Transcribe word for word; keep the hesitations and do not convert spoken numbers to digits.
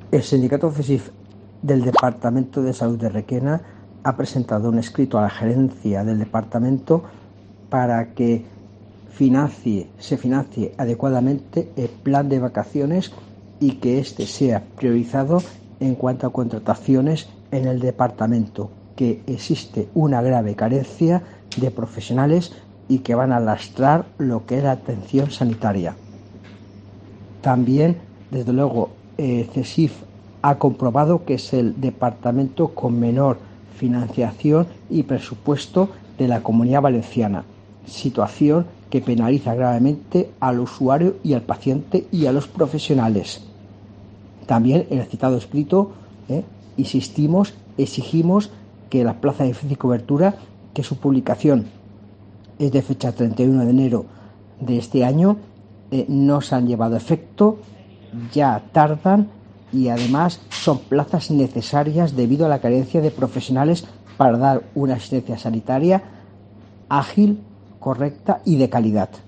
El sindicato FESIF del Departamento de Salud de Requena ha presentado un escrito a la gerencia del departamento para que financie, se financie adecuadamente el plan de vacaciones y que éste sea priorizado en cuanto a contrataciones en el departamento, que existe una grave carencia de profesionales y que van a lastrar lo que es la atención sanitaria. También, desde luego, eh, CESIF ha comprobado que es el departamento con menor financiación y presupuesto de la Comunidad Valenciana, situación que penaliza gravemente al usuario y al paciente y a los profesionales. También en el citado escrito eh, insistimos, exigimos que la plaza de difícil cobertura, que su publicación es de fecha treinta y uno de enero de este año, eh, no se han llevado a efecto, ya tardan y además son plazas necesarias debido a la carencia de profesionales para dar una asistencia sanitaria ágil, correcta y de calidad.